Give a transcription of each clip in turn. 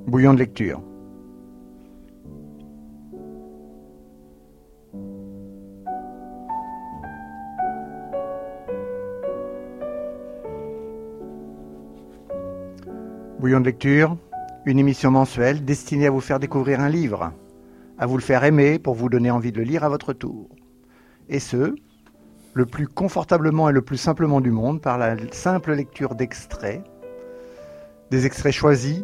Bouillon de lecture. Bouillon de lecture, une émission mensuelle destinée à vous faire découvrir un livre, à vous le faire aimer pour vous donner envie de le lire à votre tour. Et ce, le plus confortablement et le plus simplement du monde par la simple lecture d'extraits, des extraits choisis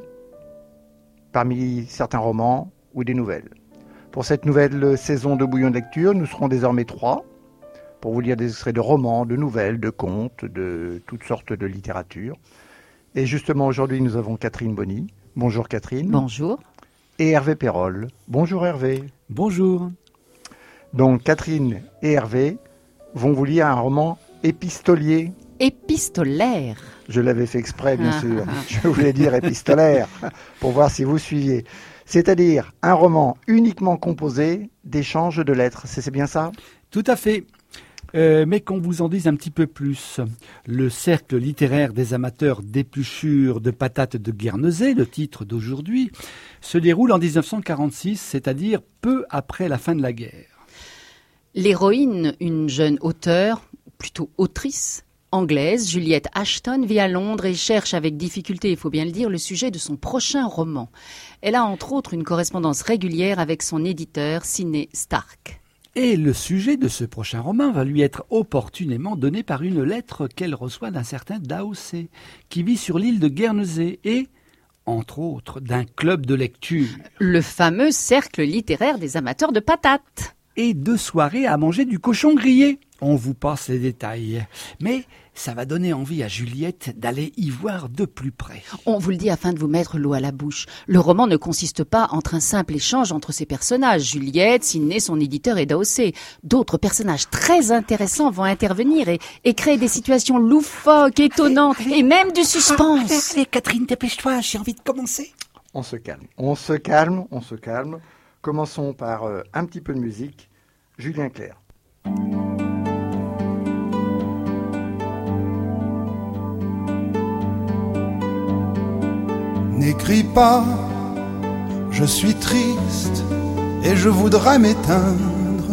parmi certains romans ou des nouvelles. Pour cette nouvelle saison de Bouillon de lecture, nous serons désormais 3 pour vous lire des extraits de romans, de nouvelles, de contes, de toutes sortes de littérature. Et justement, aujourd'hui, nous avons Catherine Bonny. Bonjour Catherine. Bonjour. Et Hervé Perrol. Bonjour Hervé. Bonjour. Donc Catherine et Hervé vont vous lire un roman épistolier. Épistolaire. Je l'avais fait exprès, bien sûr. Je voulais dire épistolaire, pour voir si vous suiviez. C'est-à-dire un roman uniquement composé d'échanges de lettres. C'est bien ça ? Tout à fait. Mais qu'on vous en dise un petit peu plus. Le cercle littéraire des amateurs d'épluchures de patates de Guernesey, le titre d'aujourd'hui, se déroule en 1946, c'est-à-dire peu après la fin de la guerre. L'héroïne, une jeune auteure, plutôt autrice, anglaise, Juliette Ashton, vit à Londres et cherche avec difficulté, il faut bien le dire, le sujet de son prochain roman. Elle a entre autres une correspondance régulière avec son éditeur, Sidney Stark. Et le sujet de ce prochain roman va lui être opportunément donné par une lettre qu'elle reçoit d'un certain Dowsey, qui vit sur l'île de Guernesey et, entre autres, d'un club de lecture. Le fameux cercle littéraire des amateurs de patates. Et 2 soirées à manger du cochon grillé. On vous passe les détails. Mais ça va donner envie à Juliette d'aller y voir de plus près. On vous le dit afin de vous mettre l'eau à la bouche. Le roman ne consiste pas entre un simple échange entre ces personnages. Juliette, Sidney, son éditeur et Dowsey. D'autres personnages très intéressants vont intervenir et créer des situations loufoques, étonnantes et même du suspense. Catherine, dépêche-toi, j'ai envie de commencer. On se calme. Commençons par un petit peu de musique. Julien Clerc. N'écris pas, je suis triste et je voudrais m'éteindre.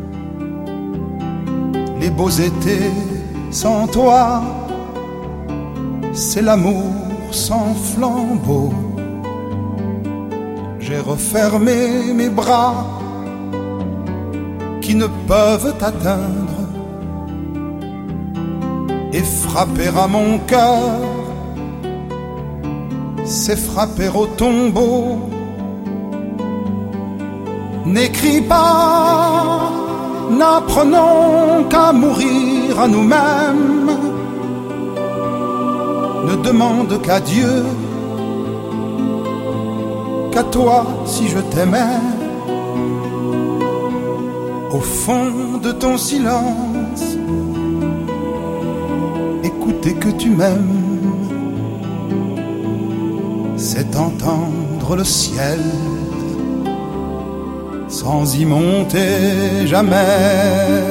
Les beaux étés sans toi, c'est l'amour sans flambeau. J'ai refermé mes bras qui ne peuvent t'atteindre et frapper à mon cœur, c'est frapper au tombeau. N'écris pas, n'apprenons qu'à mourir à nous-mêmes. Ne demande qu'à Dieu, qu'à toi si je t'aimais. Au fond de ton silence, écouter que tu m'aimes, c'est entendre le ciel sans y monter jamais.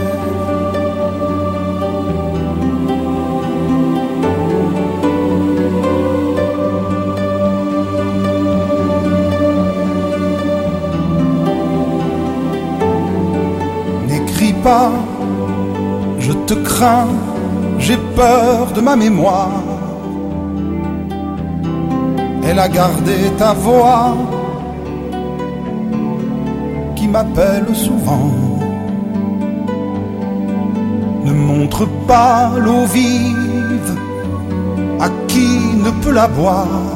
N'écris pas, je te crains, j'ai peur de ma mémoire. Elle a gardé ta voix qui m'appelle souvent. Ne montre pas l'eau vive à qui ne peut la boire.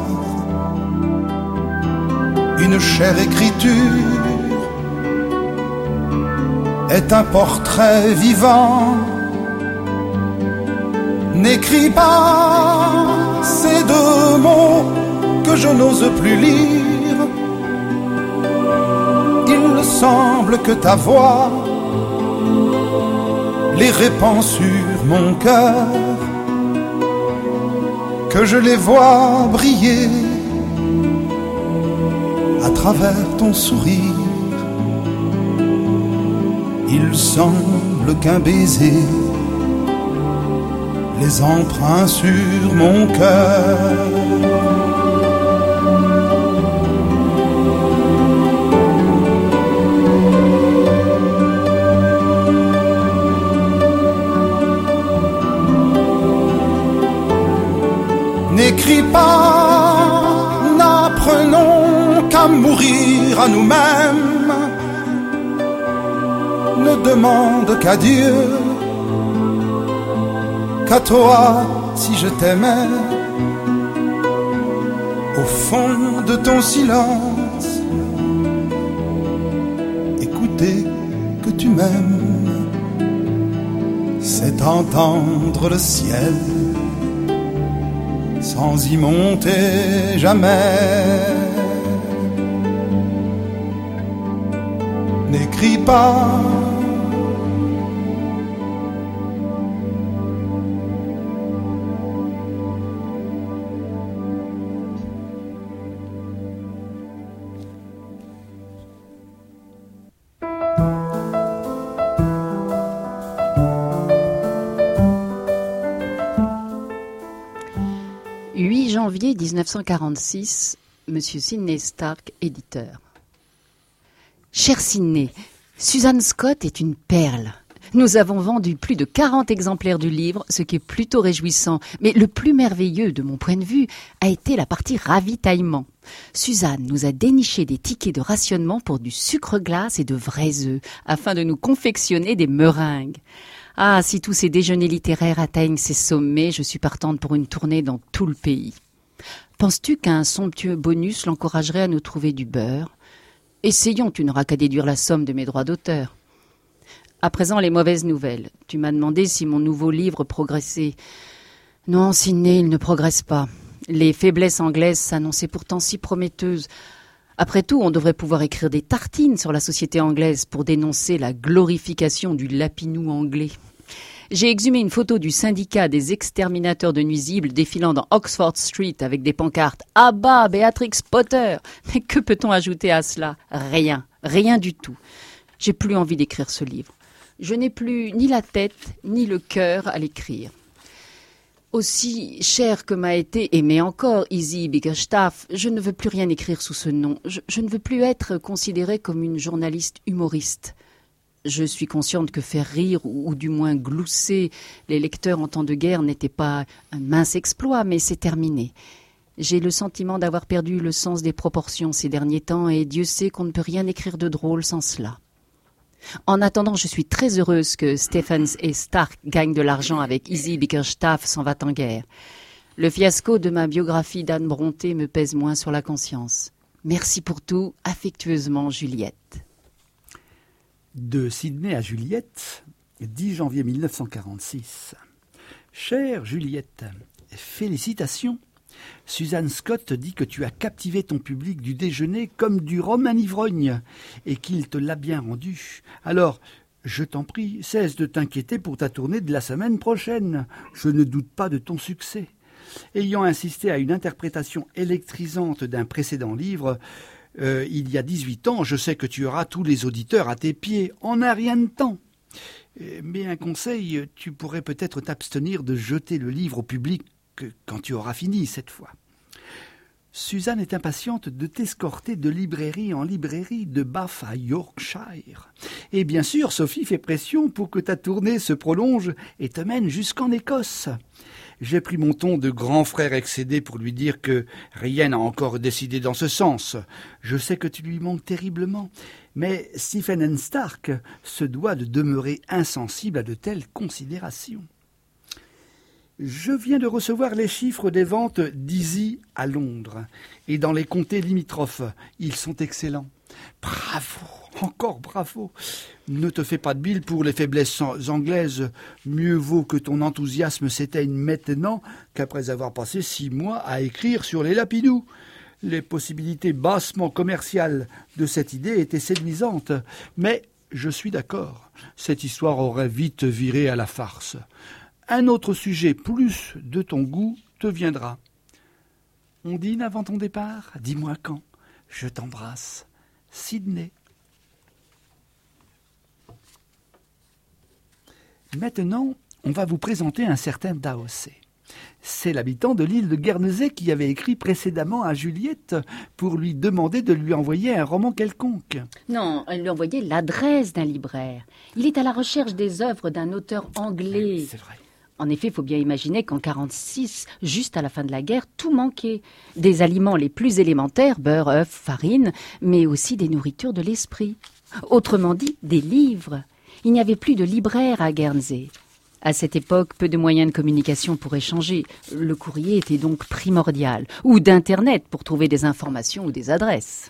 Une chère écriture est un portrait vivant. N'écris pas ces 2 mots que je n'ose plus lire. Il semble que ta voix les répand sur mon cœur, que je les vois briller à travers ton sourire. Il semble qu'un baiser les empreint sur mon cœur. n'écris pas, n'apprenons qu'à mourir à nous-mêmes. Ne demande qu'à Dieu, qu'à toi si je t'aimais. Au fond de ton silence, écouter que tu m'aimes, c'est entendre le ciel sans y monter jamais. N'écris pas, janvier 1946, Monsieur Sidney Stark, éditeur. Cher Sidney, Suzanne Scott est une perle. Nous avons vendu plus de 40 exemplaires du livre, ce qui est plutôt réjouissant. Mais le plus merveilleux, de mon point de vue, a été la partie ravitaillement. Suzanne nous a déniché des tickets de rationnement pour du sucre glace et de vrais œufs, afin de nous confectionner des meringues. Ah, si tous ces déjeuners littéraires atteignent ces sommets, je suis partante pour une tournée dans tout le pays. Penses-tu qu'un somptueux bonus l'encouragerait à nous trouver du beurre ? Essayons, tu n'auras qu'à déduire la somme de mes droits d'auteur. À présent, les mauvaises nouvelles. Tu m'as demandé si mon nouveau livre progressait. Non, Sidney, il ne progresse pas. Les faiblesses anglaises s'annonçaient pourtant si prometteuses. Après tout, on devrait pouvoir écrire des tartines sur la société anglaise pour dénoncer la glorification du lapinou anglais. J'ai exhumé une photo du syndicat des exterminateurs de nuisibles défilant dans Oxford Street avec des pancartes « À bas, Béatrix Potter !» Mais que peut-on ajouter à cela ? Rien, rien du tout. J'ai plus envie d'écrire ce livre. Je n'ai plus ni la tête ni le cœur à l'écrire. Aussi cher que m'a été, et m'est encore, Izzy Bickerstaff, je ne veux plus rien écrire sous ce nom. Je ne veux plus être considérée comme une journaliste humoriste. Je suis consciente que faire rire, ou du moins glousser, les lecteurs en temps de guerre n'était pas un mince exploit, mais c'est terminé. J'ai le sentiment d'avoir perdu le sens des proportions ces derniers temps, et Dieu sait qu'on ne peut rien écrire de drôle sans cela. En attendant, je suis très heureuse que Stephens et Stark gagnent de l'argent avec Izzy Bickerstaff s'en va en guerre. Le fiasco de ma biographie d'Anne Brontë me pèse moins sur la conscience. Merci pour tout, affectueusement Juliette. De Sidney à Juliette, 10 janvier 1946. Chère Juliette, félicitations. Suzanne Scott dit que tu as captivé ton public du déjeuner comme du rhum un ivrogne et qu'il te l'a bien rendu. Alors, je t'en prie, cesse de t'inquiéter pour ta tournée de la semaine prochaine. Je ne doute pas de ton succès. Ayant assisté à une interprétation électrisante d'un précédent livre, il y a 18 ans, je sais que tu auras tous les auditeurs à tes pieds en un rien de temps. Mais un conseil, tu pourrais peut-être t'abstenir de jeter le livre au public quand tu auras fini cette fois. Suzanne est impatiente de t'escorter de librairie en librairie, de Bath à Yorkshire. Et bien sûr, Sophie fait pression pour que ta tournée se prolonge et te mène jusqu'en Écosse. J'ai pris mon ton de grand frère excédé pour lui dire que rien n'a encore décidé dans ce sens. Je sais que tu lui manques terriblement, mais Stephen Stark se doit de demeurer insensible à de telles considérations. Je viens de recevoir les chiffres des ventes d'Izzy à Londres et dans les comtés limitrophes. Ils sont excellents. Bravo, encore bravo. Ne te fais pas de bile pour les faiblesses anglaises. Mieux vaut que ton enthousiasme s'éteigne maintenant qu'après avoir passé 6 mois à écrire sur les lapinous. Les possibilités bassement commerciales de cette idée étaient séduisantes, mais je suis d'accord, cette histoire aurait vite viré à la farce. Un autre sujet plus de ton goût te viendra. On dîne avant ton départ ? Dis-moi quand. Je t'embrasse. Sidney. Maintenant, on va vous présenter un certain Daossé. C'est l'habitant de l'île de Guernesey qui avait écrit précédemment à Juliette pour lui demander de lui envoyer un roman quelconque. Non, elle lui envoyait l'adresse d'un libraire. Il est à la recherche des œuvres d'un auteur anglais. C'est vrai. En effet, il faut bien imaginer qu'en 1946, juste à la fin de la guerre, tout manquait. Des aliments les plus élémentaires, beurre, œufs, farine, mais aussi des nourritures de l'esprit. Autrement dit, des livres. Il n'y avait plus de libraire à Guernsey. À cette époque, peu de moyens de communication pour échanger. Le courrier était donc primordial, ou d'Internet pour trouver des informations ou des adresses.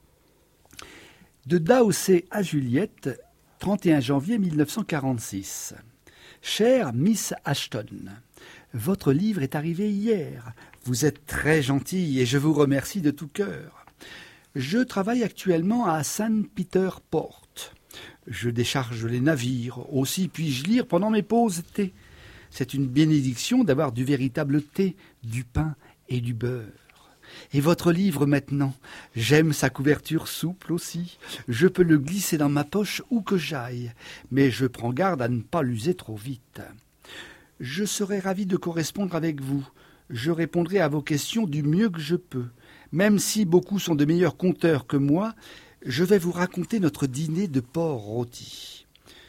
De Dowsey à Juliette, 31 janvier 1946. Chère Miss Ashton, votre livre est arrivé hier. Vous êtes très gentille et je vous remercie de tout cœur. Je travaille actuellement à St. Peter Port. Je décharge les navires. Aussi puis-je lire pendant mes pauses thé. C'est une bénédiction d'avoir du véritable thé, du pain et du beurre. Et votre livre maintenant, j'aime sa couverture souple aussi. Je peux le glisser dans ma poche où que j'aille, mais je prends garde à ne pas l'user trop vite. Je serai ravi de correspondre avec vous. Je répondrai à vos questions du mieux que je peux. Même si beaucoup sont de meilleurs conteurs que moi, je vais vous raconter notre dîner de porc rôti.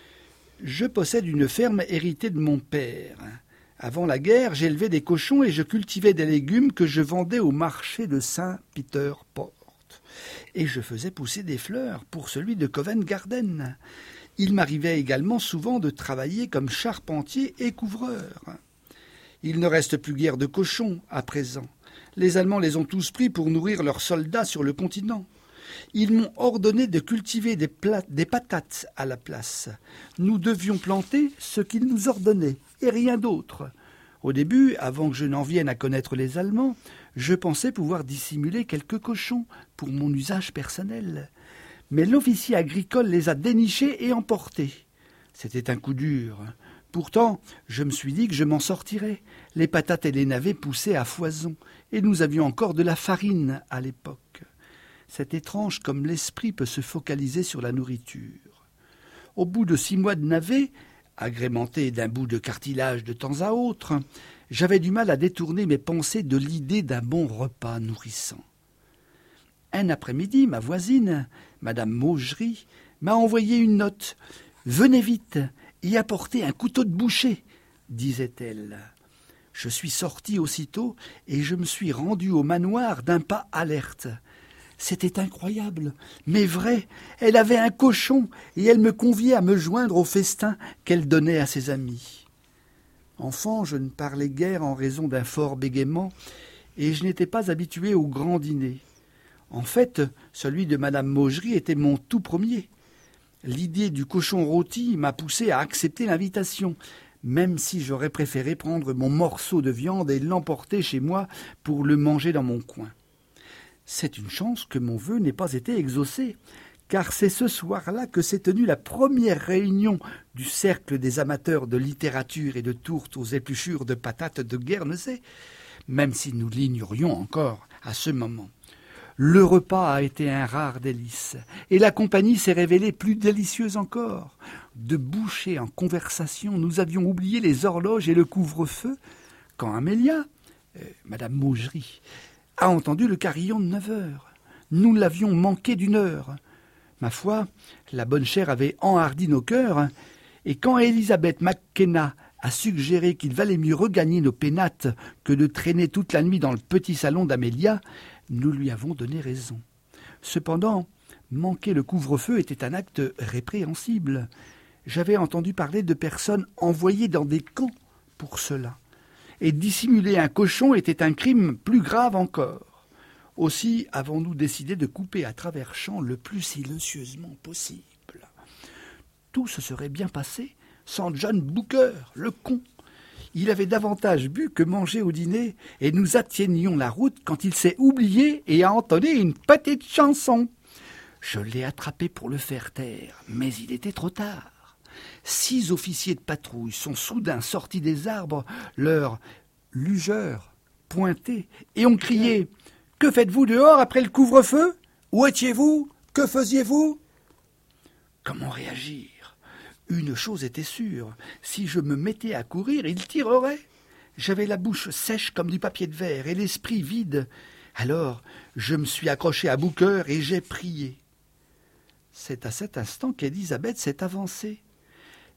Je possède une ferme héritée de mon père. Avant la guerre, j'élevais des cochons et je cultivais des légumes que je vendais au marché de St. Peter Port. Et je faisais pousser des fleurs pour celui de Covent Garden. Il m'arrivait également souvent de travailler comme charpentier et couvreur. Il ne reste plus guère de cochons à présent. Les Allemands les ont tous pris pour nourrir leurs soldats sur le continent. Ils m'ont ordonné de cultiver des patates à la place. Nous devions planter ce qu'ils nous ordonnaient, et rien d'autre. Au début, avant que je n'en vienne à connaître les Allemands, je pensais pouvoir dissimuler quelques cochons pour mon usage personnel. Mais l'officier agricole les a dénichés et emportés. C'était un coup dur. Pourtant, je me suis dit que je m'en sortirais. Les patates et les navets poussaient à foison, et nous avions encore de la farine à l'époque. C'est étrange comme l'esprit peut se focaliser sur la nourriture. Au bout de 6 mois de navets, agrémenté d'un bout de cartilage de temps à autre, j'avais du mal à détourner mes pensées de l'idée d'un bon repas nourrissant. Un après-midi, ma voisine, Madame Maugery, m'a envoyé une note. « Venez vite y apporter un couteau de boucher », disait-elle. Je suis sorti aussitôt et je me suis rendu au manoir d'un pas alerte. C'était incroyable, mais vrai, elle avait un cochon et elle me conviait à me joindre au festin qu'elle donnait à ses amis. Enfant, je ne parlais guère en raison d'un fort bégaiement et je n'étais pas habitué aux grands dîners. En fait, celui de Madame Maugery était mon tout premier. L'idée du cochon rôti m'a poussé à accepter l'invitation, même si j'aurais préféré prendre mon morceau de viande et l'emporter chez moi pour le manger dans mon coin. C'est une chance que mon vœu n'ait pas été exaucé, car c'est ce soir-là que s'est tenue la première réunion du cercle des amateurs de littérature et de tourtes aux épluchures de patates de Guernesey, même si nous l'ignorions encore à ce moment. Le repas a été un rare délice, et la compagnie s'est révélée plus délicieuse encore. De boucher en conversation, nous avions oublié les horloges et le couvre-feu, quand Amélia, Madame Maugery, a entendu le carillon de 9 heures. Nous l'avions manqué d'1 heure. Ma foi, la bonne chère avait enhardi nos cœurs, et quand Elisabeth McKenna a suggéré qu'il valait mieux regagner nos pénates que de traîner toute la nuit dans le petit salon d'Amélia, nous lui avons donné raison. Cependant, manquer le couvre-feu était un acte répréhensible. J'avais entendu parler de personnes envoyées dans des camps pour cela. Et dissimuler un cochon était un crime plus grave encore. Aussi avons-nous décidé de couper à travers champs le plus silencieusement possible. Tout se serait bien passé sans John Booker, le con. Il avait davantage bu que mangé au dîner, et nous atteignions la route quand il s'est oublié et a entonné une petite chanson. Je l'ai attrapé pour le faire taire, mais il était trop tard. 6 officiers de patrouille sont soudain sortis des arbres, leurs lugeurs pointés, et ont crié « Que faites-vous dehors après le couvre-feu ? Où étiez-vous ? Que faisiez-vous » Comment réagir ? Une chose était sûre, si je me mettais à courir, ils tireraient. J'avais la bouche sèche comme du papier de verre et l'esprit vide. Alors, je me suis accroché à Booker et j'ai prié. C'est à cet instant qu'Elisabeth s'est avancée.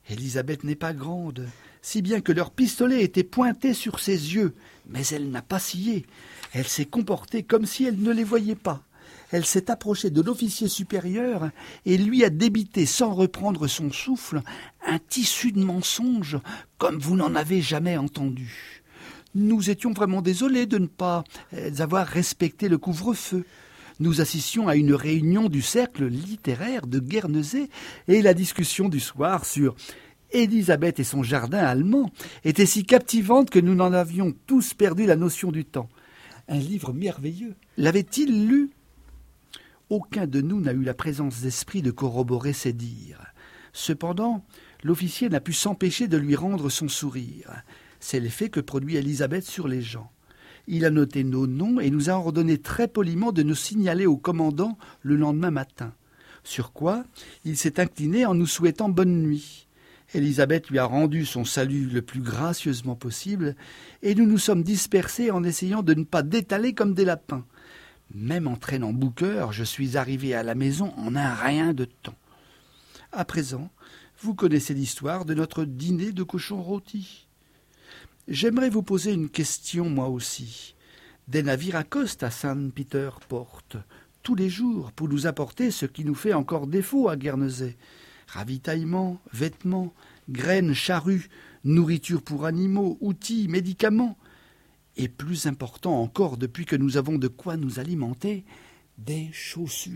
Élisabeth n'est pas grande, si bien que leur pistolet était pointé sur ses yeux, mais elle n'a pas scié. Elle s'est comportée comme si elle ne les voyait pas. Elle s'est approchée de l'officier supérieur et lui a débité, sans reprendre son souffle, un tissu de mensonges comme vous n'en avez jamais entendu. Nous étions vraiment désolés de ne pas avoir respecté le couvre-feu. Nous assistions à une réunion du cercle littéraire de Guernesey et la discussion du soir sur Élisabeth et son jardin allemand était si captivante que nous n'en avions tous perdu la notion du temps. Un livre merveilleux. L'avait-il lu ? Aucun de nous n'a eu la présence d'esprit de corroborer ses dires. Cependant, l'officier n'a pu s'empêcher de lui rendre son sourire. C'est l'effet que produit Élisabeth sur les gens. Il a noté nos noms et nous a ordonné très poliment de nous signaler au commandant le lendemain matin. Sur quoi, il s'est incliné en nous souhaitant bonne nuit. Élisabeth lui a rendu son salut le plus gracieusement possible et nous nous sommes dispersés en essayant de ne pas détaler comme des lapins. Même en traînant Booker, je suis arrivé à la maison en un rien de temps. À présent, vous connaissez l'histoire de notre dîner de cochon rôti. J'aimerais vous poser une question, moi aussi. Des navires accostent à Saint-Peter-Port tous les jours pour nous apporter ce qui nous fait encore défaut à Guernesey. Ravitaillement, vêtements, graines, charrues, nourriture pour animaux, outils, médicaments. Et plus important encore, depuis que nous avons de quoi nous alimenter, des chaussures.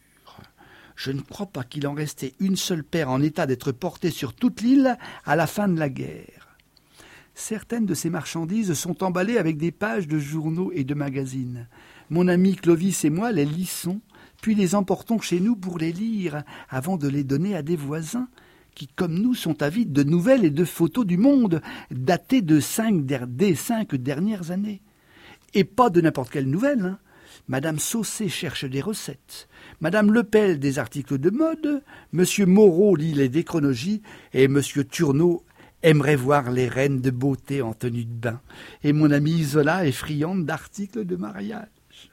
Je ne crois pas qu'il en restait une seule paire en état d'être portée sur toute l'île à la fin de la guerre. Certaines de ces marchandises sont emballées avec des pages de journaux et de magazines. Mon ami Clovis et moi les lissons, puis les emportons chez nous pour les lire, avant de les donner à des voisins, qui, comme nous, sont avides de nouvelles et de photos du monde, datées des 5 dernières années. Et pas de n'importe quelle nouvelle, hein. Madame Saucé cherche des recettes, Madame Lepelle des articles de mode, Monsieur Moreau lit les déchronologies, et Monsieur Turneau aimerait voir les reines de beauté en tenue de bain, et mon amie Isola est friande d'articles de mariage.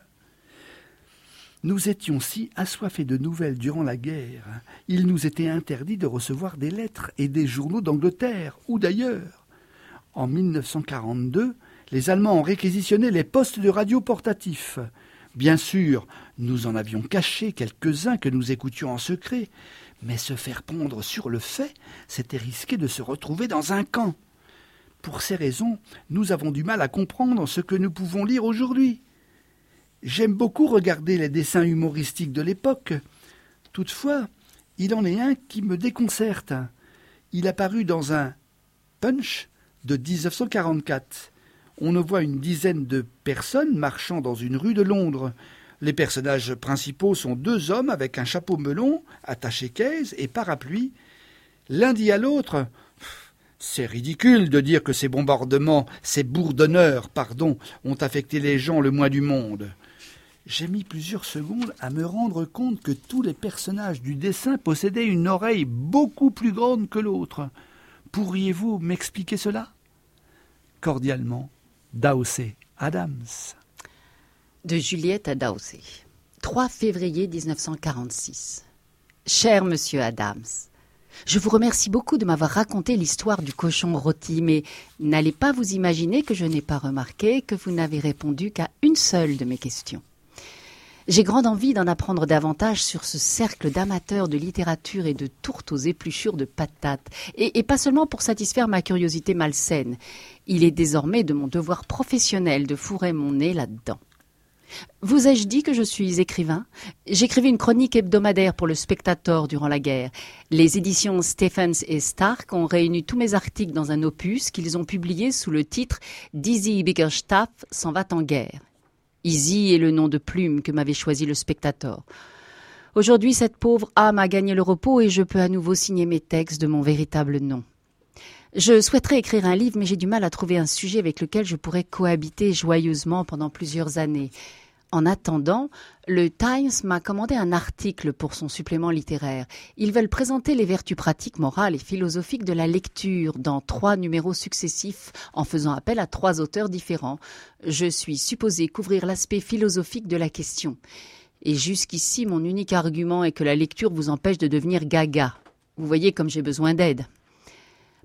Nous étions si assoiffés de nouvelles durant la guerre, il nous était interdit de recevoir des lettres et des journaux d'Angleterre ou d'ailleurs. En 1942, les Allemands ont réquisitionné les postes de radio portatifs. Bien sûr, nous en avions caché quelques-uns que nous écoutions en secret, mais se faire pondre sur le fait, c'était risquer de se retrouver dans un camp. Pour ces raisons, nous avons du mal à comprendre ce que nous pouvons lire aujourd'hui. J'aime beaucoup regarder les dessins humoristiques de l'époque. Toutefois, il en est un qui me déconcerte. Il a paru dans un Punch de 1944. On y voit une dizaine de personnes marchant dans une rue de Londres. Les personnages principaux sont 2 hommes avec un chapeau melon, attaché caisse et parapluie. L'un dit à l'autre « C'est ridicule de dire que ces bombardements, ces bourdonneurs, ont affecté les gens le moins du monde. » J'ai mis plusieurs secondes à me rendre compte que tous les personnages du dessin possédaient une oreille beaucoup plus grande que l'autre. Pourriez-vous m'expliquer cela ? Cordialement, Dowsey Adams. De Juliette à Dowsey. 3 février 1946. Cher monsieur Adams, je vous remercie beaucoup de m'avoir raconté l'histoire du cochon rôti, mais n'allez pas vous imaginer que je n'ai pas remarqué que vous n'avez répondu qu'à une seule de mes questions. J'ai grande envie d'en apprendre davantage sur ce cercle d'amateurs de littérature et de tourtes aux épluchures de patates, et pas seulement pour satisfaire ma curiosité malsaine. Il est désormais de mon devoir professionnel de fourrer mon nez là-dedans. Vous ai-je dit que je suis écrivain ? J'écrivais une chronique hebdomadaire pour le Spectator durant la guerre. Les éditions Stephens et Stark ont réuni tous mes articles dans un opus qu'ils ont publié sous le titre « Dizzy Bickerstaff s'en va en guerre ». Easy est le nom de plume que m'avait choisi le Spectator. Aujourd'hui, cette pauvre âme a gagné le repos et je peux à nouveau signer mes textes de mon véritable nom. Je souhaiterais écrire un livre, mais j'ai du mal à trouver un sujet avec lequel je pourrais cohabiter joyeusement pendant plusieurs années. En attendant, le Times m'a commandé un article pour son supplément littéraire. Ils veulent présenter les vertus pratiques, morales et philosophiques de la lecture dans 3 numéros successifs en faisant appel à 3 auteurs différents. Je suis supposée couvrir l'aspect philosophique de la question. Et jusqu'ici, mon unique argument est que la lecture vous empêche de devenir gaga. Vous voyez comme j'ai besoin d'aide.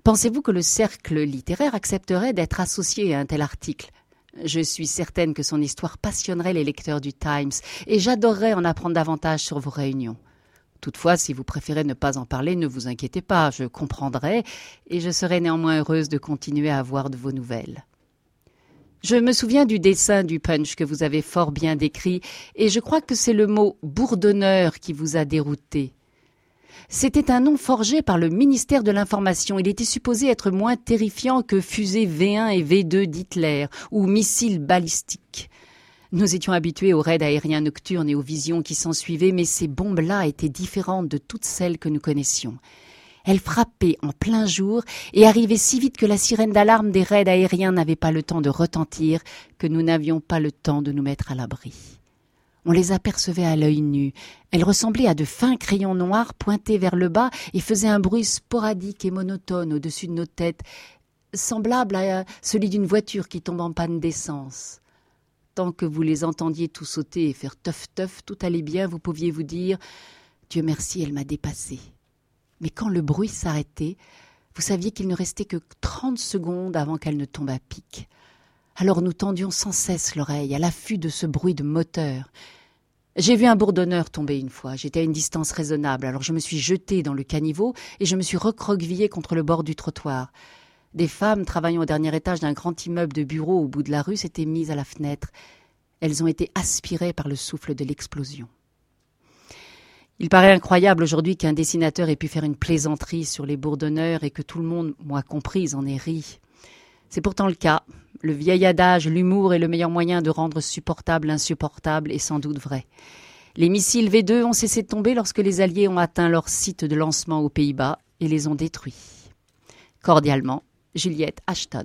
Pensez-vous que le cercle littéraire accepterait d'être associé à un tel article ? Je suis certaine que son histoire passionnerait les lecteurs du Times et j'adorerais en apprendre davantage sur vos réunions. Toutefois, si vous préférez ne pas en parler, ne vous inquiétez pas, je comprendrai et je serai néanmoins heureuse de continuer à avoir de vos nouvelles. Je me souviens du dessin du Punch que vous avez fort bien décrit et je crois que c'est le mot « bourdonneur » qui vous a dérouté. C'était un nom forgé par le ministère de l'Information. Il était supposé être moins terrifiant que fusées V1 et V2 d'Hitler ou missiles balistiques. Nous étions habitués aux raids aériens nocturnes et aux visions qui s'ensuivaient, mais ces bombes-là étaient différentes de toutes celles que nous connaissions. Elles frappaient en plein jour et arrivaient si vite que la sirène d'alarme des raids aériens n'avait pas le temps de retentir, que nous n'avions pas le temps de nous mettre à l'abri. On les apercevait à l'œil nu. Elles ressemblaient à de fins crayons noirs pointés vers le bas et faisaient un bruit sporadique et monotone au-dessus de nos têtes, semblable à celui d'une voiture qui tombe en panne d'essence. Tant que vous les entendiez tout sauter et faire teuf-teuf, tout allait bien, vous pouviez vous dire « Dieu merci, elle m'a dépassé ». Mais quand le bruit s'arrêtait, vous saviez qu'il ne restait que 30 secondes avant qu'elle ne tombe à pic. Alors nous tendions sans cesse l'oreille, à l'affût de ce bruit de moteur. J'ai vu un bourdonneur tomber une fois. J'étais à une distance raisonnable, alors je me suis jetée dans le caniveau et je me suis recroquevillée contre le bord du trottoir. Des femmes travaillant au dernier étage d'un grand immeuble de bureaux au bout de la rue s'étaient mises à la fenêtre. Elles ont été aspirées par le souffle de l'explosion. Il paraît incroyable aujourd'hui qu'un dessinateur ait pu faire une plaisanterie sur les bourdonneurs et que tout le monde, moi comprise, en ait ri. C'est pourtant le cas. Le vieil adage « l'humour est le meilleur moyen de rendre supportable l'insupportable » est sans doute vrai. Les missiles V2 ont cessé de tomber lorsque les Alliés ont atteint leur site de lancement aux Pays-Bas et les ont détruits. Cordialement, Juliette Ashton.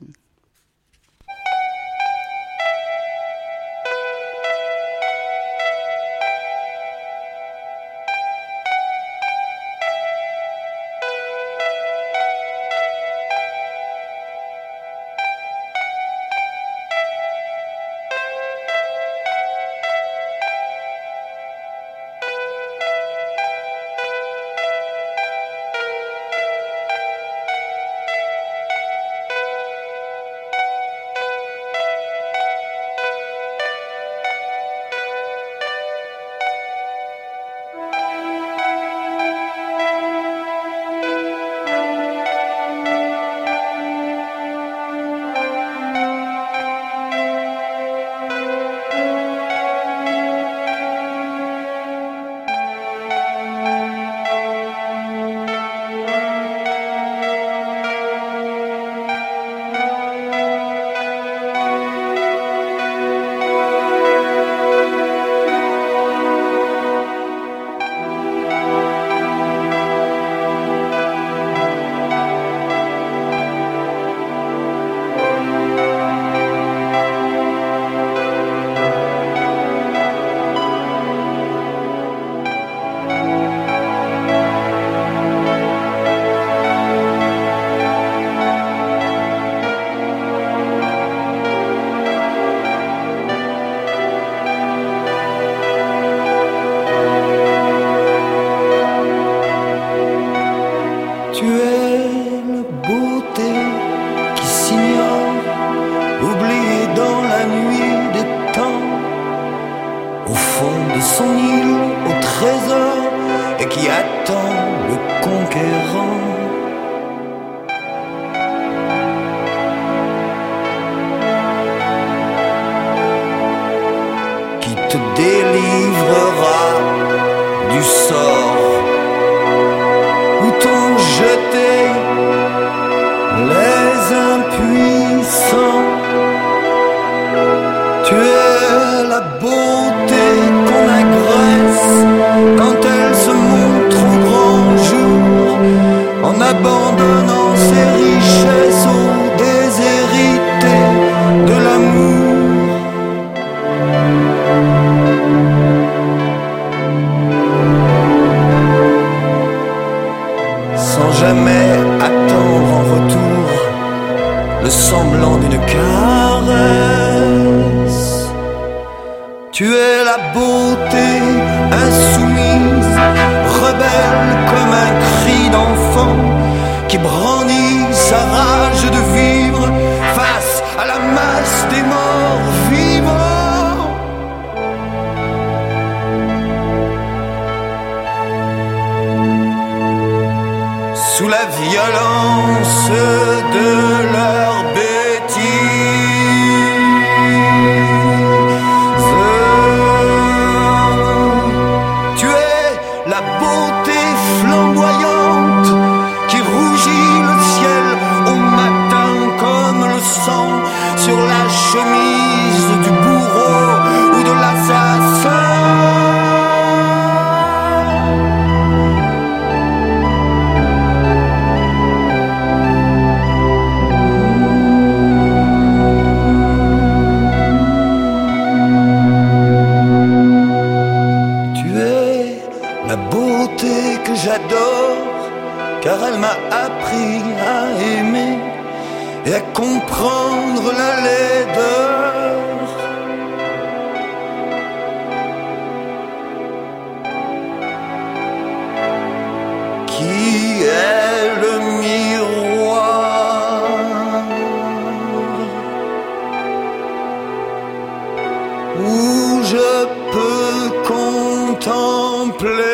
qui brandit sa rage de vivre face à la masse des morts vivants. Sous la violence de leur bêtise, tu es la beauté flamboyante qui rougit le ciel au matin comme le sang sur la chemise du bourreau ou de l'assassin. J'adore, car elle m'a appris à aimer et à comprendre la laideur. Qui est le miroir où je peux contempler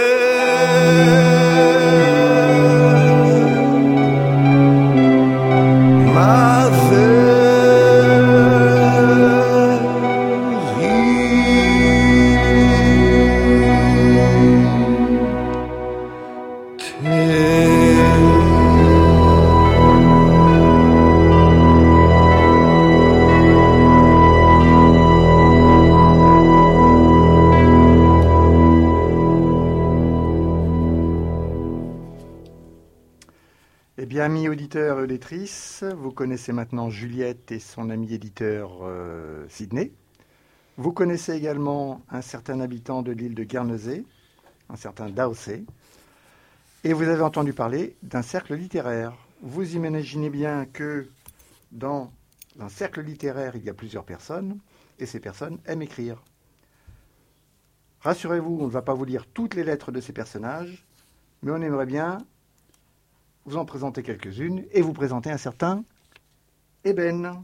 Amis auditeurs et auditrices, vous connaissez maintenant Juliette et son ami éditeur Sidney. Vous connaissez également un certain habitant de l'île de Guernesey, un certain Daossé. Et vous avez entendu parler d'un cercle littéraire. Vous imaginez bien que dans un cercle littéraire, il y a plusieurs personnes, et ces personnes aiment écrire. Rassurez-vous, on ne va pas vous lire toutes les lettres de ces personnages, mais on aimerait bien vous en présenter quelques-unes et vous présenter un certain Eben.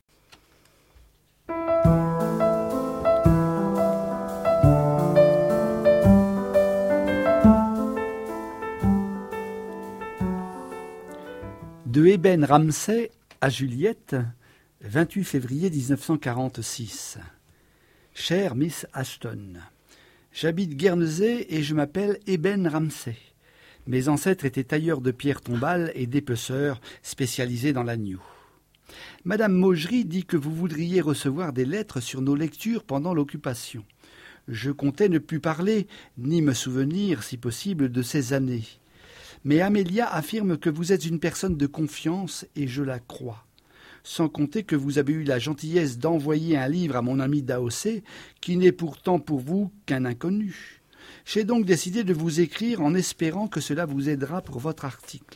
De Eben Ramsay à Juliette, 28 février 1946. Chère Miss Ashton, j'habite Guernesey et je m'appelle Eben Ramsay. Mes ancêtres étaient tailleurs de pierres tombales et dépeceurs spécialisés dans l'agneau. Madame Maugery dit que vous voudriez recevoir des lettres sur nos lectures pendant l'occupation. Je comptais ne plus parler, ni me souvenir, si possible, de ces années. Mais Amélia affirme que vous êtes une personne de confiance et je la crois. Sans compter que vous avez eu la gentillesse d'envoyer un livre à mon ami Daossé, qui n'est pourtant pour vous qu'un inconnu. J'ai donc décidé de vous écrire en espérant que cela vous aidera pour votre article.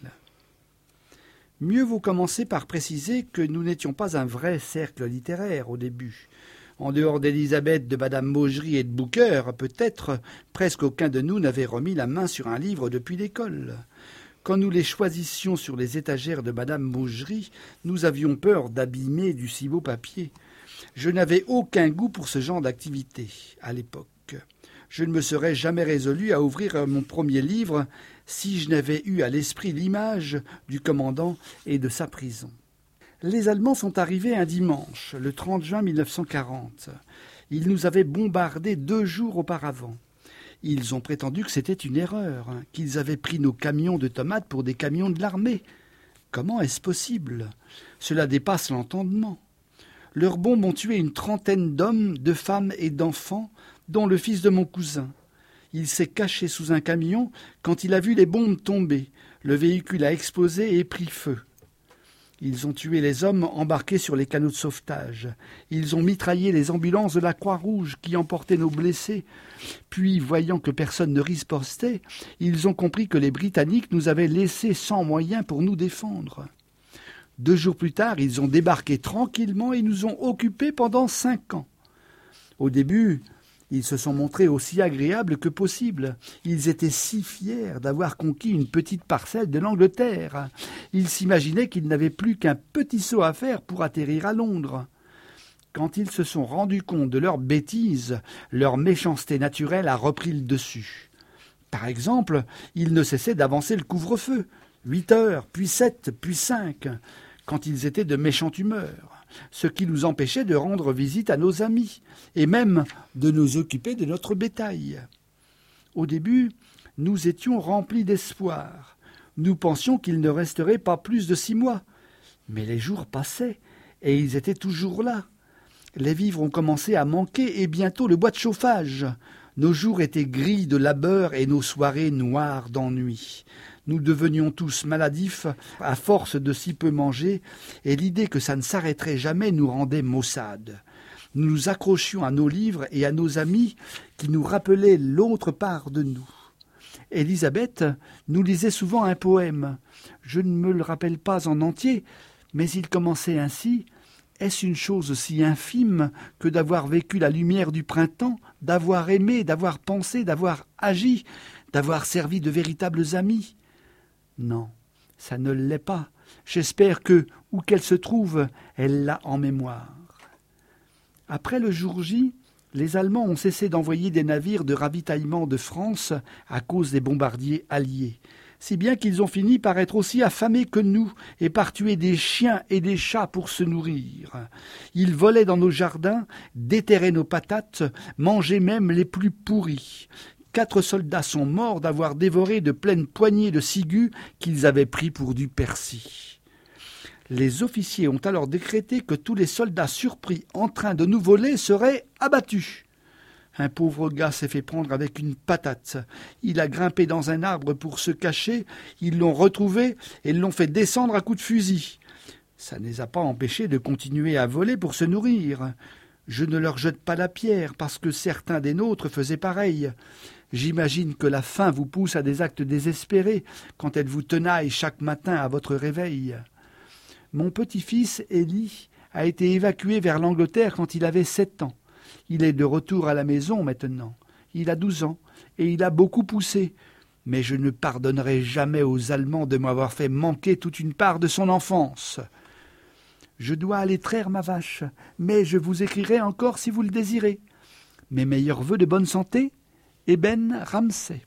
Mieux vaut commencer par préciser que nous n'étions pas un vrai cercle littéraire au début. En dehors d'Élisabeth, de Madame Maugery et de Booker, peut-être presque aucun de nous n'avait remis la main sur un livre depuis l'école. Quand nous les choisissions sur les étagères de Madame Maugery, nous avions peur d'abîmer du si beau papier. Je n'avais aucun goût pour ce genre d'activité à l'époque. Je ne me serais jamais résolu à ouvrir mon premier livre si je n'avais eu à l'esprit l'image du commandant et de sa prison. Les Allemands sont arrivés un dimanche, le 30 juin 1940. Ils nous avaient bombardés 2 jours auparavant. Ils ont prétendu que c'était une erreur, qu'ils avaient pris nos camions de tomates pour des camions de l'armée. Comment est-ce possible? Cela dépasse l'entendement. Leurs bombes ont tué une 30aine d'hommes, de femmes et d'enfants, dont le fils de mon cousin. Il s'est caché sous un camion quand il a vu les bombes tomber. Le véhicule a explosé et pris feu. Ils ont tué les hommes embarqués sur les canots de sauvetage. Ils ont mitraillé les ambulances de la Croix-Rouge qui emportaient nos blessés. Puis, voyant que personne ne ripostait, ils ont compris que les Britanniques nous avaient laissés sans moyens pour nous défendre. 2 jours plus tard, ils ont débarqué tranquillement et nous ont occupés pendant 5 ans. Au début, Ils se sont montrés aussi agréables que possible. Ils étaient si fiers d'avoir conquis une petite parcelle de l'Angleterre. Ils s'imaginaient qu'ils n'avaient plus qu'un petit saut à faire pour atterrir à Londres. Quand ils se sont rendus compte de leur bêtise, leur méchanceté naturelle a repris le dessus. Par exemple, ils ne cessaient d'avancer le couvre-feu, 8 heures, puis 7, puis 5, quand ils étaient de méchante humeur, ce qui nous empêchait de rendre visite à nos amis, et même de nous occuper de notre bétail. Au début, nous étions remplis d'espoir. Nous pensions qu'il ne resterait pas plus de 6 mois. Mais les jours passaient, et ils étaient toujours là. Les vivres ont commencé à manquer et bientôt le bois de chauffage. Nos jours étaient gris de labeur et nos soirées noires d'ennui. Nous devenions tous maladifs à force de si peu manger et l'idée que ça ne s'arrêterait jamais nous rendait maussades. Nous nous accrochions à nos livres et à nos amis qui nous rappelaient l'autre part de nous. Élisabeth nous lisait souvent un poème. Je ne me le rappelle pas en entier, mais il commençait ainsi. Est-ce une chose si infime que d'avoir vécu la lumière du printemps, d'avoir aimé, d'avoir pensé, d'avoir agi, d'avoir servi de véritables amis? Non, ça ne l'est pas. J'espère que, où qu'elle se trouve, elle l'a en mémoire. Après le jour J, les Allemands ont cessé d'envoyer des navires de ravitaillement de France à cause des bombardiers alliés. Si bien qu'ils ont fini par être aussi affamés que nous et par tuer des chiens et des chats pour se nourrir. Ils volaient dans nos jardins, déterraient nos patates, mangeaient même les plus pourris. 4 soldats sont morts d'avoir dévoré de pleines poignées de ciguës qu'ils avaient pris pour du persil. Les officiers ont alors décrété que tous les soldats surpris en train de nous voler seraient abattus. Un pauvre gars s'est fait prendre avec une patate. Il a grimpé dans un arbre pour se cacher, ils l'ont retrouvé et l'ont fait descendre à coups de fusil. Ça ne les a pas empêchés de continuer à voler pour se nourrir. Je ne leur jette pas la pierre parce que certains des nôtres faisaient pareil. J'imagine que la faim vous pousse à des actes désespérés quand elle vous tenaille chaque matin à votre réveil. Mon petit-fils, Élie, a été évacué vers l'Angleterre quand il avait 7 ans. Il est de retour à la maison maintenant. Il a 12 ans et il a beaucoup poussé. Mais je ne pardonnerai jamais aux Allemands de m'avoir fait manquer toute une part de son enfance. Je dois aller traire ma vache, mais je vous écrirai encore si vous le désirez. Mes meilleurs vœux de bonne santé, Eben Ramsay.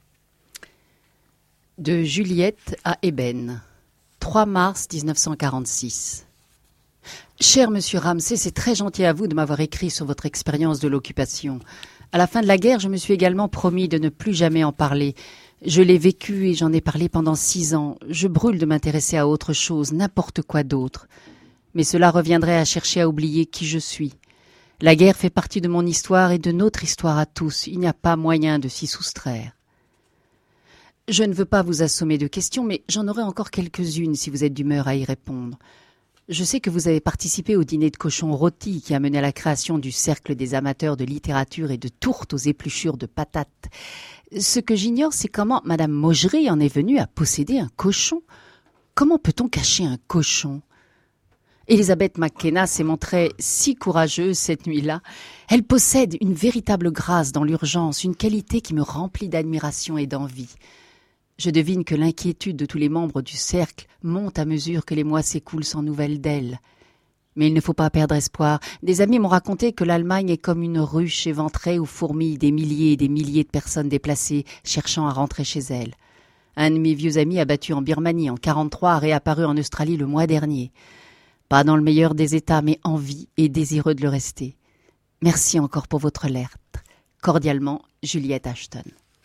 De Juliette à Eben, 3 mars 1946. Cher monsieur Ramsay, c'est très gentil à vous de m'avoir écrit sur votre expérience de l'occupation. À la fin de la guerre, je me suis également promis de ne plus jamais en parler. Je l'ai vécu et j'en ai parlé pendant 6 ans. Je brûle de m'intéresser à autre chose, n'importe quoi d'autre. Mais cela reviendrait à chercher à oublier qui je suis. La guerre fait partie de mon histoire et de notre histoire à tous. Il n'y a pas moyen de s'y soustraire. Je ne veux pas vous assommer de questions, mais j'en aurai encore quelques-unes si vous êtes d'humeur à y répondre. Je sais que vous avez participé au dîner de cochon rôti qui a mené à la création du Cercle des amateurs de littérature et de tourtes aux épluchures de patates. Ce que j'ignore, c'est comment Madame Maugery en est venue à posséder un cochon. Comment peut-on cacher un cochon ? Elisabeth McKenna s'est montrée si courageuse cette nuit-là. Elle possède une véritable grâce dans l'urgence, une qualité qui me remplit d'admiration et d'envie. Je devine que l'inquiétude de tous les membres du cercle monte à mesure que les mois s'écoulent sans nouvelles d'elle. Mais il ne faut pas perdre espoir. Des amis m'ont raconté que l'Allemagne est comme une ruche éventrée où fourmillent des milliers et des milliers de personnes déplacées cherchant à rentrer chez elles. Un de mes vieux amis abattu en Birmanie en 1943 a réapparu en Australie le mois dernier. Pas dans le meilleur des états, mais en vie et désireux de le rester. Merci encore pour votre lettre. Cordialement, Juliette Ashton.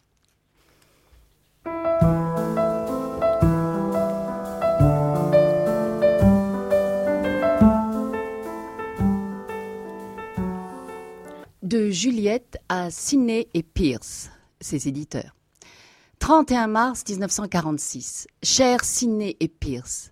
De Juliette à Sidney et Pierce, ses éditeurs. 31 mars 1946. Chers Sidney et Pierce,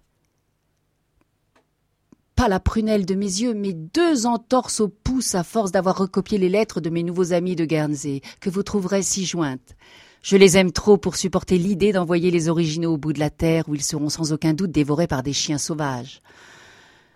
pas la prunelle de mes yeux, mais 2 entorses au pouce à force d'avoir recopié les lettres de mes nouveaux amis de Guernsey, que vous trouverez si jointes. Je les aime trop pour supporter l'idée d'envoyer les originaux au bout de la terre, où ils seront sans aucun doute dévorés par des chiens sauvages.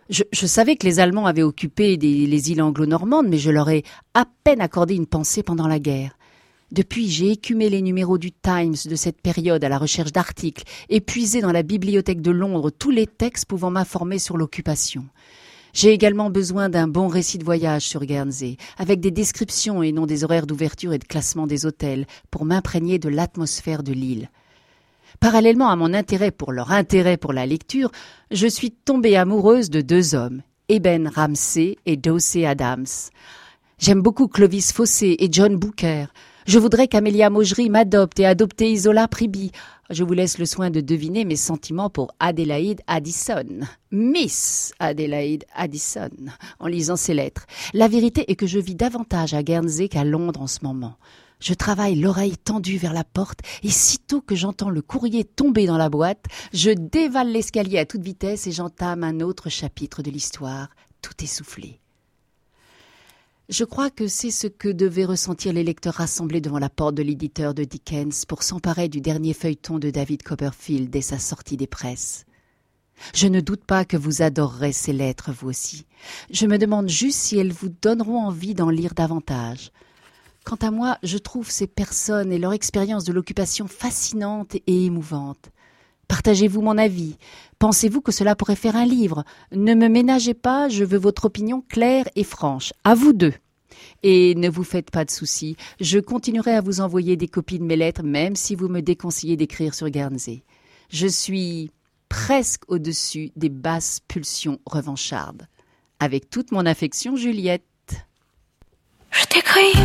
Je savais que les Allemands avaient occupé les îles anglo-normandes, mais je leur ai à peine accordé une pensée pendant la guerre. Depuis, j'ai écumé les numéros du Times de cette période à la recherche d'articles et puisé dans la bibliothèque de Londres tous les textes pouvant m'informer sur l'occupation. J'ai également besoin d'un bon récit de voyage sur Guernsey, avec des descriptions et non des horaires d'ouverture et de classement des hôtels, pour m'imprégner de l'atmosphère de l'île. Parallèlement à mon intérêt pour la lecture, je suis tombée amoureuse de 2 hommes, Eben Ramsey et Dorsey Adams. J'aime beaucoup Clovis Fossé et John Booker. Je voudrais qu'Amelia Maugery m'adopte et adopte Isola Priby. Je vous laisse le soin de deviner mes sentiments pour Adélaïde Addison. Miss Adélaïde Addison, en lisant ces lettres. La vérité est que je vis davantage à Guernsey qu'à Londres en ce moment. Je travaille l'oreille tendue vers la porte et sitôt que j'entends le courrier tomber dans la boîte, je dévale l'escalier à toute vitesse et j'entame un autre chapitre de l'histoire, tout essoufflé. Je crois que c'est ce que devaient ressentir les lecteurs rassemblés devant la porte de l'éditeur de Dickens pour s'emparer du dernier feuilleton de David Copperfield dès sa sortie des presses. Je ne doute pas que vous adorerez ces lettres, vous aussi. Je me demande juste si elles vous donneront envie d'en lire davantage. Quant à moi, je trouve ces personnes et leur expérience de l'occupation fascinante et émouvante. Partagez-vous mon avis. Pensez-vous que cela pourrait faire un livre? Ne me ménagez pas, je veux votre opinion claire et franche. À vous deux. Et ne vous faites pas de soucis, je continuerai à vous envoyer des copies de mes lettres, même si vous me déconseillez d'écrire sur Guernsey. Je suis presque au-dessus des basses pulsions revanchardes. Avec toute mon affection, Juliette. Je t'écris,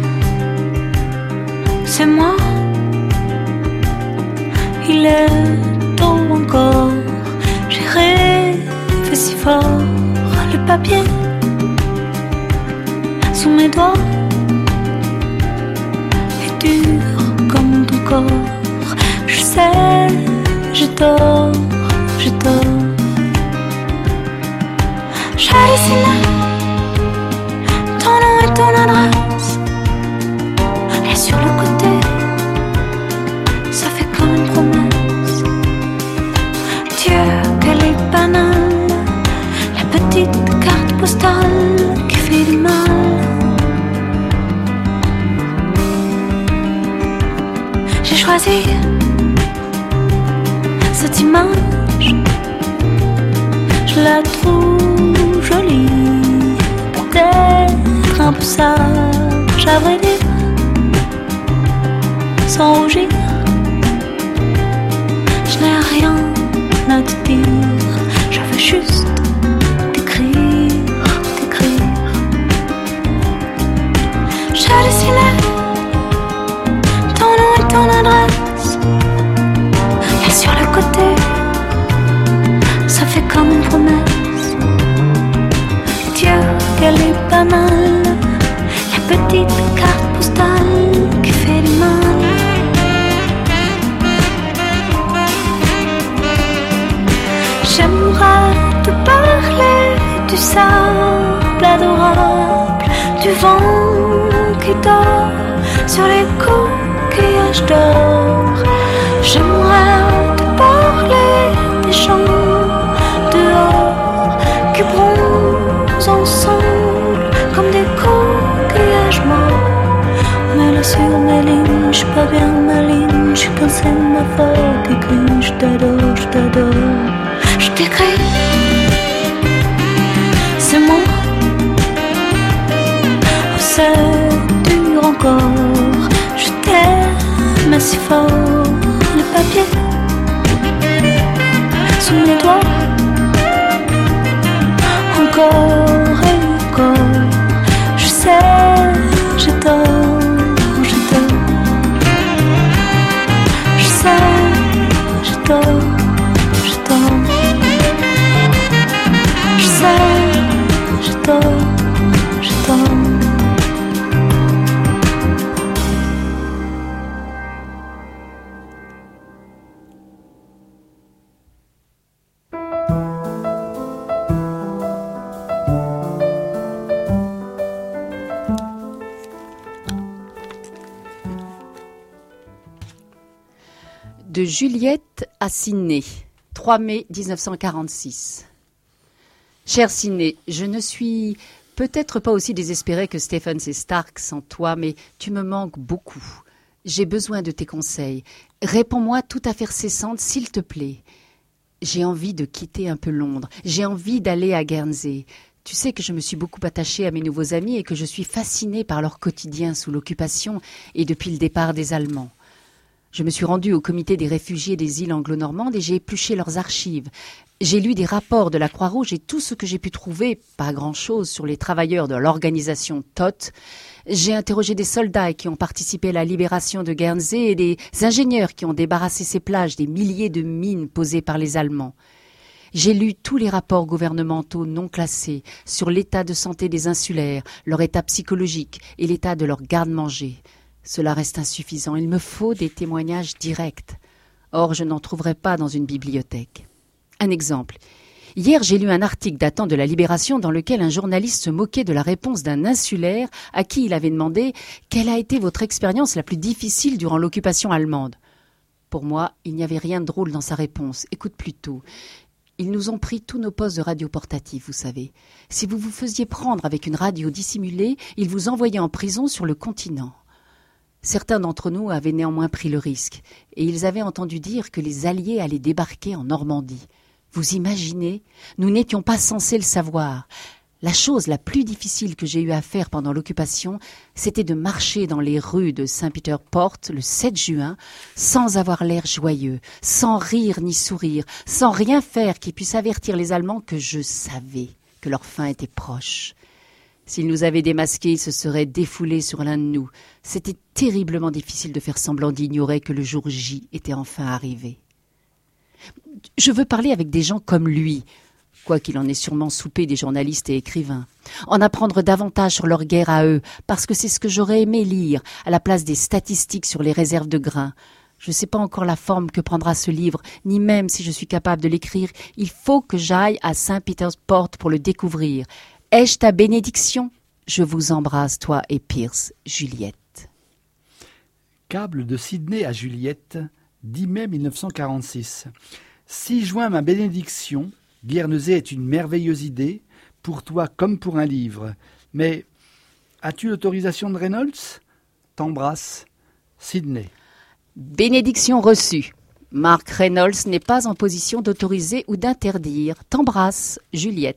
c'est moi. Il est tôt encore, j'ai rêvé si fort. Le papier sous mes doigts est dur comme ton corps. Je sais, je dors. J'ai dessiné ton nom et ton adresse, et sur le côté, ça fait comme une promesse. Dieu, qu'elle est banale, la petite carte postale qui fait du mal. J'ai choisi cette image, je la trouve jolie, peut-être un peu sage, à vrai dire, sans rougir. Je n'ai rien à te dire, je veux juste t'écrire. J'ai dessiné ton nom et ton adresse, et sur le côté, ça fait comme une promesse. Dieu, qu'elle est banale, la petite carte postale qui fait du mal. J'aimerais te parler du sable adorable, du vent qui dort sur les coquillages d'or. J'aimerais te parler des gens dehors qui bronzent ensemble comme des coquillages morts. Mais là sur mes lignes, je suis pas bien maligne, je suis qu'un sémaphore qui crie. Je t'adore, je t'écris, c'est moi. Oh, c'est dur encore, je t'aime si fort. Le papier sous mes doigts, encore et encore. Je sais, je dors. Je sais, je dors. Je sais, je dors. De Juliette à Sydney, 3 mai 1946. Cher Sidney, je ne suis peut-être pas aussi désespérée que Stephens et Stark sans toi, mais tu me manques beaucoup. J'ai besoin de tes conseils. Réponds-moi tout à fait cessante, s'il te plaît. J'ai envie de quitter un peu Londres. J'ai envie d'aller à Guernsey. Tu sais que je me suis beaucoup attachée à mes nouveaux amis et que je suis fascinée par leur quotidien sous l'occupation et depuis le départ des Allemands. Je me suis rendue au comité des réfugiés des îles anglo-normandes et j'ai épluché leurs archives. J'ai lu des rapports de la Croix-Rouge et tout ce que j'ai pu trouver, pas grand-chose, sur les travailleurs de l'organisation TOT. J'ai interrogé des soldats qui ont participé à la libération de Guernsey et des ingénieurs qui ont débarrassé ces plages des milliers de mines posées par les Allemands. J'ai lu tous les rapports gouvernementaux non classés sur l'état de santé des insulaires, leur état psychologique et l'état de leur garde-manger. Cela reste insuffisant. Il me faut des témoignages directs. Or, je n'en trouverai pas dans une bibliothèque. Un exemple. Hier, j'ai lu un article datant de la Libération dans lequel un journaliste se moquait de la réponse d'un insulaire à qui il avait demandé « Quelle a été votre expérience la plus difficile durant l'occupation allemande ?» Pour moi, il n'y avait rien de drôle dans sa réponse. Écoute plutôt. Ils nous ont pris tous nos postes de radio portatifs, vous savez. Si vous vous faisiez prendre avec une radio dissimulée, ils vous envoyaient en prison sur le continent. Certains d'entre nous avaient néanmoins pris le risque, et ils avaient entendu dire que les Alliés allaient débarquer en Normandie. Vous imaginez ? Nous n'étions pas censés le savoir. La chose la plus difficile que j'ai eu à faire pendant l'occupation, c'était de marcher dans les rues de Saint-Peter-Port le 7 juin, sans avoir l'air joyeux, sans rire ni sourire, sans rien faire qui puisse avertir les Allemands que je savais que leur fin était proche. S'ils nous avaient démasqués, ils se seraient défoulés sur l'un de nous. C'était terriblement difficile de faire semblant d'ignorer que le jour J était enfin arrivé. Je veux parler avec des gens comme lui, quoiqu'il en ait sûrement soupé des journalistes et écrivains, en apprendre davantage sur leur guerre à eux, parce que c'est ce que j'aurais aimé lire à la place des statistiques sur les réserves de grains. Je ne sais pas encore la forme que prendra ce livre, ni même si je suis capable de l'écrire. Il faut que j'aille à Saint-Peter-Port pour le découvrir. Ai-je ta bénédiction ? Je vous embrasse, toi et Pierce, Juliette. Câble de Sidney à Juliette, 10 mai 1946. 6 juin, ma bénédiction. Guernesey est une merveilleuse idée, pour toi comme pour un livre. Mais as-tu l'autorisation de Reynolds ? T'embrasse, Sidney. Bénédiction reçue. Mark Reynolds n'est pas en position d'autoriser ou d'interdire. T'embrasse, Juliette.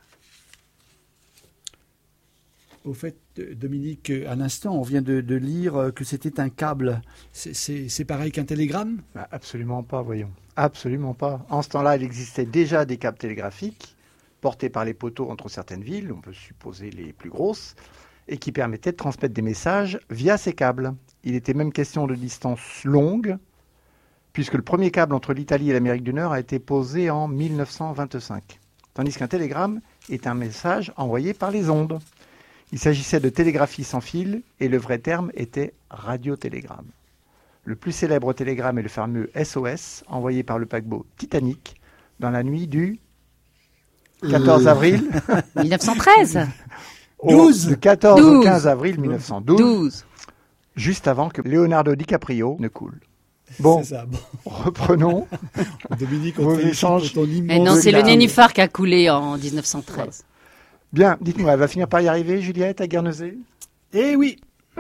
Au fait, Dominique, à l'instant, on vient de lire que c'était un câble. C'est pareil qu'un télégramme ? Absolument pas, voyons. Absolument pas. En ce temps-là, il existait déjà des câbles télégraphiques portés par les poteaux entre certaines villes, on peut supposer les plus grosses, et qui permettaient de transmettre des messages via ces câbles. Il était même question de distances longues, puisque le premier câble entre l'Italie et l'Amérique du Nord a été posé en 1925. Tandis qu'un télégramme est un message envoyé par les ondes. Il s'agissait de télégraphie sans fil et le vrai terme était radiotélégramme. Le plus célèbre télégramme est le fameux SOS envoyé par le paquebot Titanic dans la nuit du 14 avril 1913. 12. Du 14 au 15 avril 1912. 12. Juste avant que Leonardo DiCaprio ne coule. Bon, C'est ça. Bon. Reprenons. Dominique, Vos on te félicite échanges. pour ton Mais immense... non, c'est le Voilà. nénuphar qui a coulé en 1913. Bien, dites-moi, elle va finir par y arriver, Juliette, à Guernesey ? Eh oui.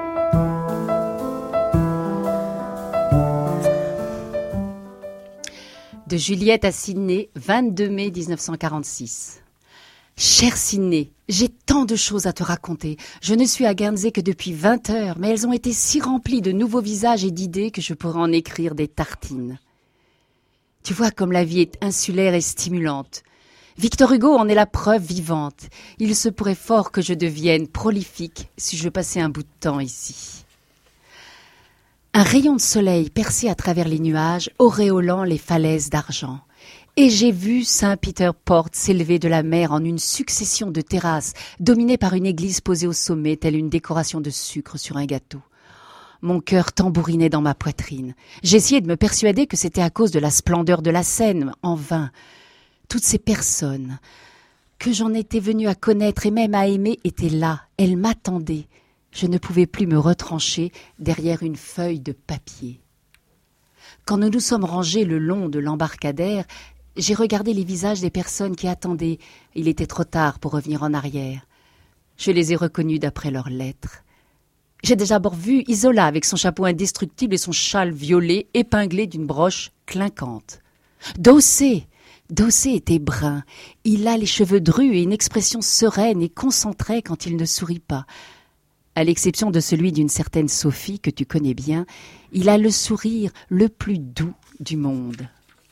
De Juliette à Sidney, 22 mai 1946. Cher Sidney, j'ai tant de choses à te raconter. Je ne suis à Guernsey que depuis 20 heures, mais elles ont été si remplies de nouveaux visages et d'idées que je pourrais en écrire des tartines. Tu vois comme la vie est insulaire et stimulante. Victor Hugo en est la preuve vivante. Il se pourrait fort que je devienne prolifique si je passais un bout de temps ici. Un rayon de soleil perçait à travers les nuages, auréolant les falaises d'argent. Et j'ai vu Saint-Peter-Port s'élever de la mer en une succession de terrasses, dominées par une église posée au sommet, telle une décoration de sucre sur un gâteau. Mon cœur tambourinait dans ma poitrine. J'essayais de me persuader que c'était à cause de la splendeur de la scène, en vain. Toutes ces personnes que j'en étais venue à connaître et même à aimer étaient là, elles m'attendaient. Je ne pouvais plus me retrancher derrière une feuille de papier. Quand nous nous sommes rangés le long de l'embarcadère, J'ai regardé les visages des personnes qui attendaient. Il était trop tard pour revenir en arrière. Je les ai reconnus d'après leurs lettres. J'ai d'abord vu Isola avec son chapeau indestructible et son châle violet épinglé d'une broche clinquante. Dossé était brun. Il a les cheveux drus et une expression sereine et concentrée quand il ne sourit pas. À l'exception de celui d'une certaine Sophie que tu connais bien, il a le sourire le plus doux du monde.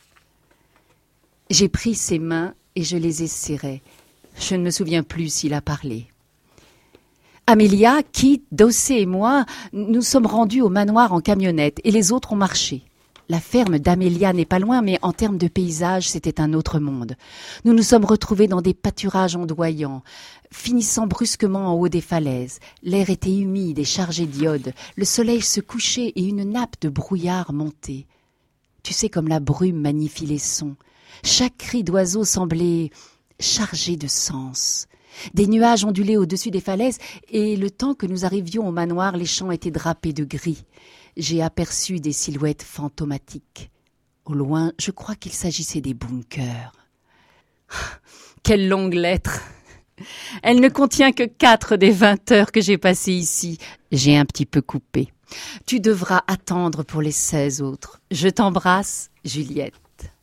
J'ai pris ses mains et je les ai serrées. Je ne me souviens plus s'il a parlé. Amélia, Kit, Dossé et moi, nous sommes rendus au manoir en camionnette et les autres ont marché. La ferme d'Amélia n'est pas loin, mais en termes de paysage, c'était un autre monde. Nous nous sommes retrouvés dans des pâturages ondoyants, finissant brusquement en haut des falaises. L'air était humide et chargé d'iode. Le soleil se couchait et une nappe de brouillard montait. Tu sais comme la brume magnifie les sons. Chaque cri d'oiseau semblait chargé de sens. Des nuages ondulaient au-dessus des falaises et le temps que nous arrivions au manoir, les champs étaient drapés de gris. J'ai aperçu des silhouettes fantomatiques. Au loin, je crois qu'il s'agissait des bunkers. Quelle longue lettre! Elle ne contient que 4 des 20 heures que j'ai passées ici. J'ai un petit peu coupé. Tu devras attendre pour les 16 autres. Je t'embrasse, Juliette.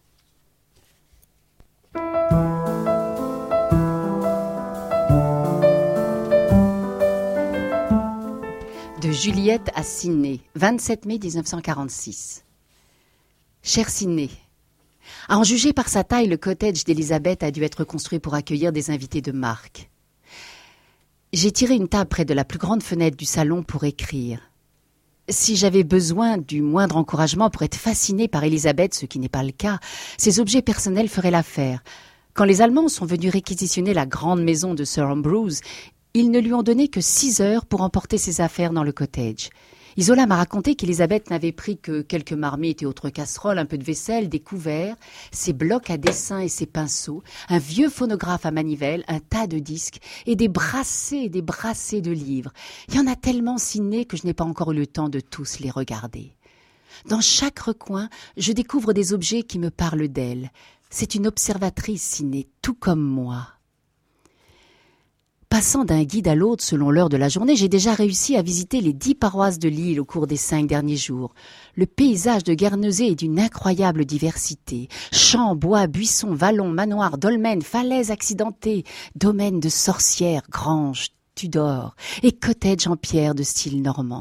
De Juliette à Sydney, 27 mai 1946. Cher Sydney, à en juger par sa taille, le cottage d'Elisabeth a dû être construit pour accueillir des invités de marque. J'ai tiré une table près de la plus grande fenêtre du salon pour écrire. Si j'avais besoin du moindre encouragement pour être fascinée par Elisabeth, ce qui n'est pas le cas, ces objets personnels feraient l'affaire. Quand les Allemands sont venus réquisitionner la grande maison de Sir Ambrose, ils ne lui ont donné que 6 heures pour emporter ses affaires dans le cottage. Isola m'a raconté qu'Elisabeth n'avait pris que quelques marmites et autres casseroles, un peu de vaisselle, des couverts, ses blocs à dessin et ses pinceaux, un vieux phonographe à manivelle, un tas de disques et des brassées de livres. Il y en a tellement Sydney que je n'ai pas encore eu le temps de tous les regarder. Dans chaque recoin, je découvre des objets qui me parlent d'elle. C'est une observatrice, Sydney, tout comme moi. Passant d'un guide à l'autre selon l'heure de la journée, j'ai déjà réussi à visiter les 10 paroisses de l'île au cours des 5 derniers jours. Le paysage de Guernesey est d'une incroyable diversité. Champs, bois, buissons, vallons, manoirs, dolmens, falaises accidentées, domaines de sorcières, granges, Tudor et cottages en pierre de style normand.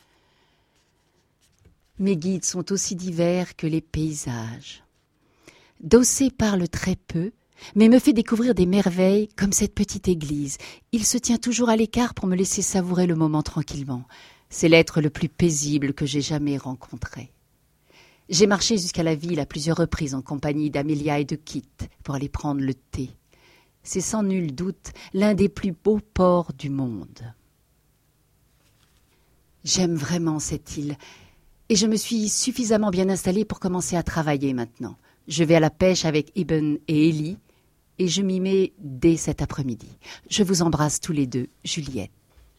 Mes guides sont aussi divers que les paysages. Dossé parle très peu, mais me fait découvrir des merveilles comme cette petite église. Il se tient toujours à l'écart pour me laisser savourer le moment tranquillement. C'est l'être le plus paisible que j'ai jamais rencontré. J'ai marché jusqu'à la ville à plusieurs reprises en compagnie d'Amélia et de Kit pour aller prendre le thé. C'est sans nul doute l'un des plus beaux ports du monde. J'aime vraiment cette île et je me suis suffisamment bien installée pour commencer à travailler maintenant. Je vais à la pêche avec Ibn et Ellie et je m'y mets dès cet après-midi. Je vous embrasse tous les deux, Juliette.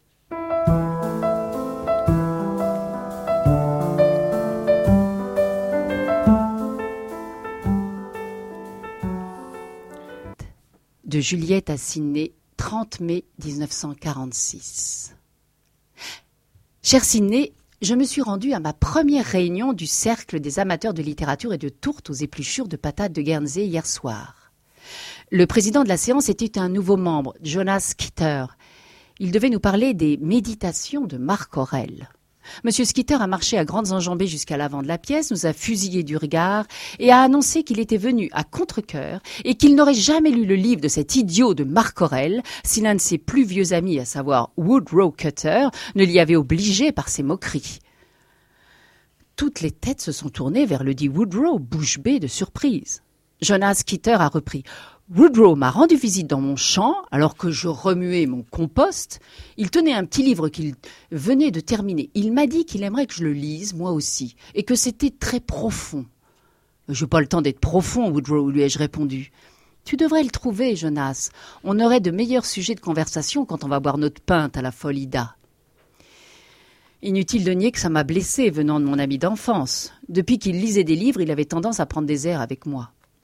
De Juliette à Sydney, 30 mai 1946. Cher Sydney, je me suis rendue à ma première réunion du Cercle des amateurs de littérature et de tourtes aux épluchures de patates de Guernsey hier soir. Le président de la séance était un nouveau membre, Jonas Skitter. Il devait nous parler des méditations de Marc Aurèle. Monsieur Skitter a marché à grandes enjambées jusqu'à l'avant de la pièce, nous a fusillé du regard et a annoncé qu'il était venu à contre-cœur et qu'il n'aurait jamais lu le livre de cet idiot de Marc Aurèle si l'un de ses plus vieux amis, à savoir Woodrow Cutter, ne l'y avait obligé par ses moqueries. Toutes les têtes se sont tournées vers le dit Woodrow, bouche bée de surprise. Jonas Skitter a repris. Woodrow m'a rendu visite dans mon champ alors que je remuais mon compost. Il tenait un petit livre qu'il venait de terminer. Il m'a dit qu'il aimerait que je le lise, moi aussi, et que c'était très profond. « Je n'ai pas le temps d'être profond, Woodrow, lui ai-je répondu. « Tu devrais le trouver, Jonas. On aurait de meilleurs sujets de conversation quand on va boire notre pinte à la folle Ida. » Inutile de nier que ça m'a blessé venant de mon ami d'enfance. Depuis qu'il lisait des livres, il avait tendance à prendre des airs avec moi.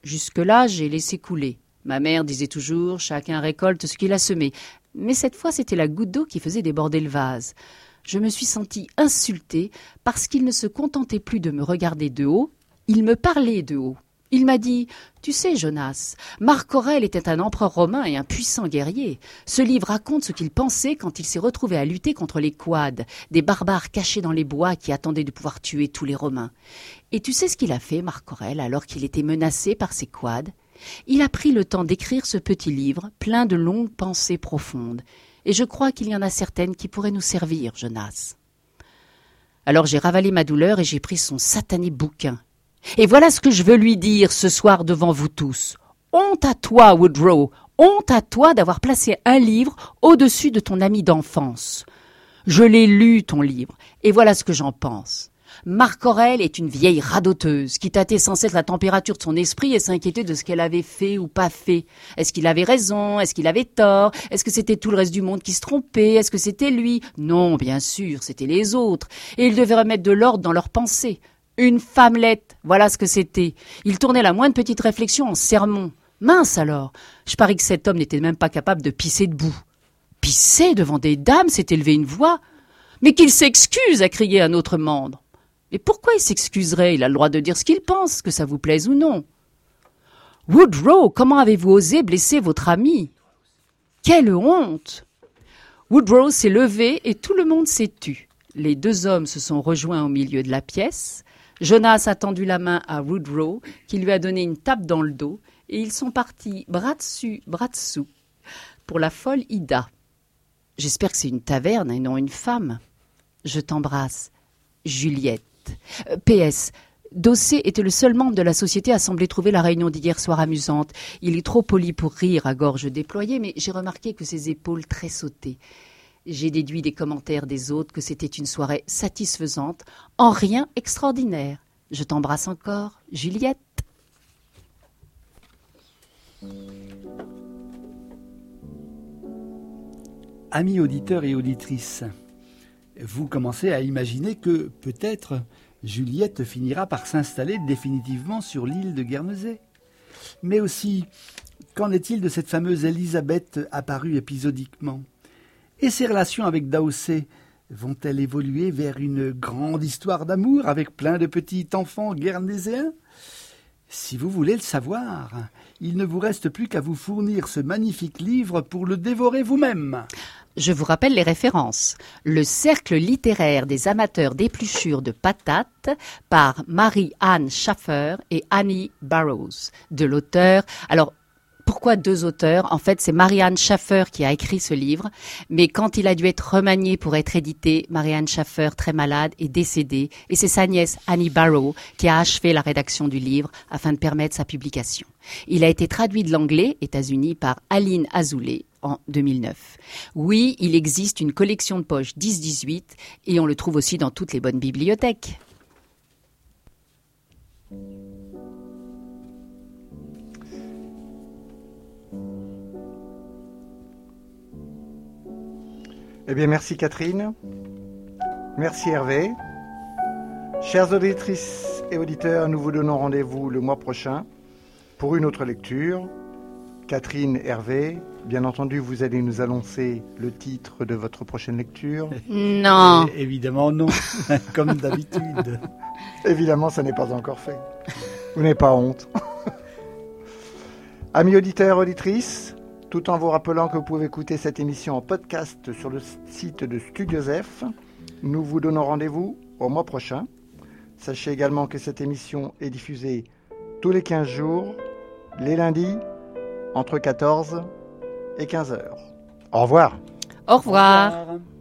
Jusque-là, j'ai laissé couler. Ma mère disait toujours « chacun récolte ce qu'il a semé ». Mais cette fois, c'était la goutte d'eau qui faisait déborder le vase. Je me suis sentie insultée parce qu'il ne se contentait plus de me regarder de haut, il me parlait de haut. Il m'a dit « Tu sais, Jonas, Marc Aurèle était un empereur romain et un puissant guerrier. Ce livre raconte ce qu'il pensait quand il s'est retrouvé à lutter contre les quads, des barbares cachés dans les bois qui attendaient de pouvoir tuer tous les Romains. Et tu sais ce qu'il a fait, Marc Aurèle, alors qu'il était menacé par ces quads ? Il a pris le temps d'écrire ce petit livre, plein de longues pensées profondes. Et je crois qu'il y en a certaines qui pourraient nous servir, Jonas. » Alors j'ai ravalé ma douleur et j'ai pris son satané bouquin. Et voilà ce que je veux lui dire ce soir devant vous tous. Honte à toi, Woodrow, honte à toi d'avoir placé un livre au-dessus de ton ami d'enfance. Je l'ai lu, ton livre, et voilà ce que j'en pense. Marc Aurèle est une vieille radoteuse qui tâtait sans cesse la température de son esprit et s'inquiétait de ce qu'elle avait fait ou pas fait. Est-ce qu'il avait raison? Est-ce qu'il avait tort? Est-ce que c'était tout le reste du monde qui se trompait? Est-ce que c'était lui? Non, bien sûr, c'était les autres. Et il devait remettre de l'ordre dans leurs pensées. Une femmelette, voilà ce que c'était. Il tournait la moindre petite réflexion en sermon. Mince alors, je parie que cet homme n'était même pas capable de pisser debout. Pisser devant des dames, c'est élever une voix. Mais qu'il s'excuse, a crié un autre membre. Et pourquoi il s'excuserait? Il a le droit de dire ce qu'il pense, que ça vous plaise ou non. Woodrow, comment avez-vous osé blesser votre ami? Quelle honte! Woodrow s'est levé et tout le monde s'est tu. Les deux hommes se sont rejoints au milieu de la pièce. Jonas a tendu la main à Woodrow, qui lui a donné une tape dans le dos, et ils sont partis bras dessus, bras dessous, pour la folle Ida. J'espère que c'est une taverne et non une femme. Je t'embrasse, Juliette. PS. Dossé était le seul membre de la société à sembler trouver la réunion d'hier soir amusante. Il est trop poli pour rire à gorge déployée, mais j'ai remarqué que ses épaules tressautaient. J'ai déduit des commentaires des autres que c'était une soirée satisfaisante, en rien extraordinaire. Je t'embrasse encore, Juliette. Amis auditeurs et auditrices, vous commencez à imaginer que, peut-être, Juliette finira par s'installer définitivement sur l'île de Guernesey. Mais aussi, qu'en est-il de cette fameuse Élisabeth apparue épisodiquement? Et ses relations avec Dowsey vont-elles évoluer vers une grande histoire d'amour avec plein de petits enfants guernéséens? Si vous voulez le savoir, il ne vous reste plus qu'à vous fournir ce magnifique livre pour le dévorer vous-même. Je vous rappelle les références. Le cercle littéraire des amateurs d'épluchures de patates par Mary-Ann Schaffer et Annie Burroughs, de l'auteur. Alors, pourquoi deux auteurs? En fait, c'est Mary-Ann Schaffer qui a écrit ce livre, mais quand il a dû être remanié pour être édité, Mary-Ann Schaffer, très malade, est décédée, et c'est sa nièce, Annie Burroughs, qui a achevé la rédaction du livre afin de permettre sa publication. Il a été traduit de l'anglais, États-Unis, par Aline Azoulay en 2009. Oui, il existe une collection de poches 10-18, et on le trouve aussi dans toutes les bonnes bibliothèques. Eh bien, merci Catherine. Merci Hervé. Chères auditrices et auditeurs, nous vous donnons rendez-vous le mois prochain pour une autre lecture. Catherine, Hervé, bien entendu, vous allez nous annoncer le titre de votre prochaine lecture. Non. Évidemment non, comme d'habitude. Évidemment, ça n'est pas encore fait. Vous n'avez pas honte. Amis auditeurs, auditrices, tout en vous rappelant que vous pouvez écouter cette émission en podcast sur le site de Studio F, nous vous donnons rendez-vous au mois prochain. Sachez également que cette émission est diffusée tous les 15 jours, les lundis, entre 14 et 15 heures. Au revoir. Au revoir. Au revoir.